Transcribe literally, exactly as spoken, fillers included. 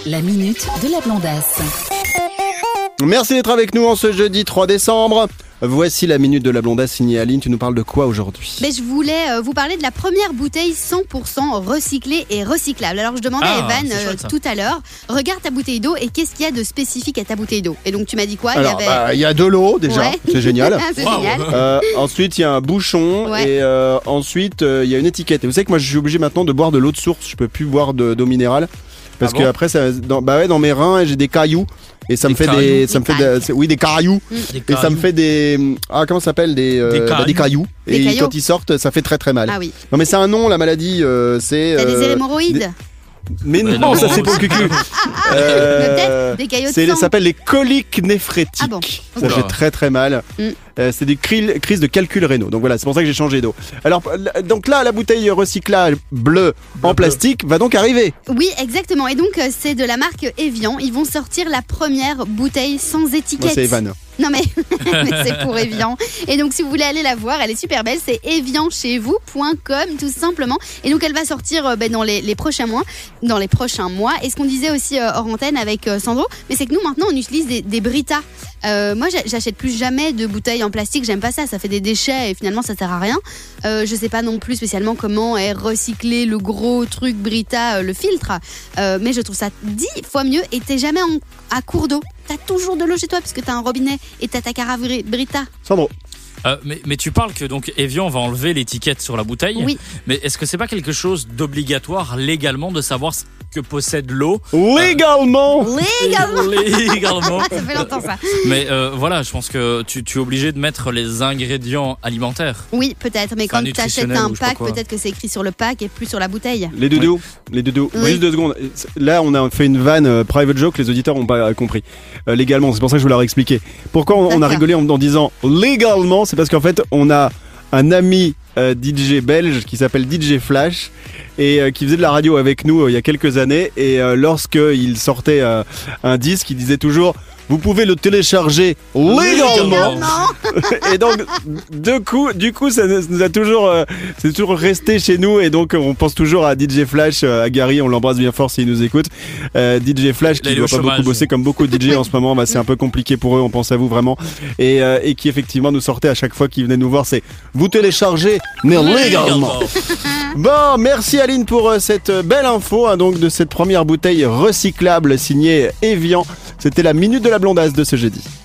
La minute de la blondasse. Merci d'être avec nous en ce jeudi trois décembre. Voici la minute de la blondasse signée Aline. Tu nous parles de quoi aujourd'hui ? Mais je voulais euh, vous parler de la première bouteille cent pour cent recyclée et recyclable. Alors je demandais Ah, à Evan c'est euh, chouette, ça. tout à l'heure, regarde ta bouteille d'eau et qu'est-ce qu'il y a de spécifique à ta bouteille d'eau ? Et donc tu m'as dit quoi ? Alors, Il y avait... bah, il y a de l'eau déjà, Ouais. c'est génial. c'est Wow. génial. Euh, ensuite, il y a un bouchon Ouais. et euh, ensuite, euh, il y a une étiquette. Et vous savez que moi, je suis obligé maintenant de boire de l'eau de source. Je peux plus boire de- d'eau minérale parce Ah que bon après, ça, dans, bah ouais, dans mes reins, j'ai des cailloux et ça Des me fait des, cailloux ça me Des fait, des- c'est- oui, des cailloux Des et ça me cailloux. fait des, ah comment ça s'appelle des, euh, Des bah, des cailloux. Des Et cailloux. quand ils sortent, ça fait très très mal. Ah oui. Non mais c'est un nom, la maladie, euh, c'est. T'as euh, des hémorroïdes. Mais Mais non, non. ça c'est pour le cucu. Mais Euh, peut-être des caillots de c'est- sang. ça s'appelle les coliques néphrétiques. Ah bon, Ça ok. fait très très mal. Mm. Euh, c'est des cri- crises de calcul rénaux. Donc voilà, c'est pour ça que j'ai changé d'eau. Alors l- donc là, la bouteille recyclage bleue en Bleu. plastique va donc arriver. Oui, exactement. Et donc euh, c'est de la marque Evian. Ils vont sortir la première bouteille sans Moi étiquette. c'est Evan. Non mais, mais c'est pour Evian. Et donc si vous voulez aller la voir, elle est super belle, c'est evian chez vous point com tout simplement. Et donc elle va sortir euh, ben, dans les, les prochains mois, dans les prochains mois. Et ce qu'on disait aussi euh, hors antenne avec euh, Sandro, mais c'est que nous maintenant on utilise des, des Brita. Euh, moi j'a- j'achète plus jamais de bouteilles en plastique, j'aime pas ça, ça fait des déchets et finalement ça sert à rien. Euh, je sais pas non plus spécialement comment est recyclé le gros truc Brita, euh, le filtre, Euh, mais je trouve ça dix fois mieux et t'es jamais en- à court d'eau. T'as toujours de l'eau chez toi puisque t'as un robinet et t'as ta carafe Bri- Brita. Sandro. Euh, mais, mais tu parles que donc Evian va enlever l'étiquette sur la bouteille. Oui. Mais est-ce que c'est pas quelque chose d'obligatoire légalement de savoir ce que possède l'eau Légalement. Légalement. Légalement. Ça fait longtemps ça. Mais euh, voilà, je pense que tu, tu es obligé de mettre les ingrédients alimentaires. Oui, peut-être, mais Enfin, quand tu achètes nutritionnel un ou je sais pas pack, quoi. peut-être que c'est écrit sur le pack et plus sur la bouteille. Les doudous, les doudous. Oui. Juste deux secondes. Là, on a fait une vanne euh, private joke, les auditeurs n'ont pas euh, compris. Euh, légalement, c'est pour ça que je veux leur expliquer. Pourquoi on, on a D'accord. rigolé en, en disant légalement, c'est parce qu'en fait, on a un ami euh, D J belge qui s'appelle D J Flash et euh, qui faisait de la radio avec nous euh, il y a quelques années. Et euh, lorsqu'il sortait euh, un disque, il disait toujours vous pouvez le télécharger légalement. Et donc, de coup, du coup, ça nous nous a toujours, euh, c'est toujours resté chez nous. Et donc, on pense toujours à D J Flash, euh, à Gary, on l'embrasse bien fort s'il nous écoute. Euh, D J Flash Là, qui il est doit au pas chômage. beaucoup bosser comme beaucoup de D J en ce moment. Bah, c'est un peu compliqué pour eux, on pense à vous vraiment. Et, euh, et qui effectivement nous sortait à chaque fois qu'il venait nous voir, c'est vous téléchargez, mais légalement. Bon, merci Aline pour euh, cette euh, belle info hein, donc de cette première bouteille recyclable signée Evian. C'était la minute de la blondasse de ce jeudi.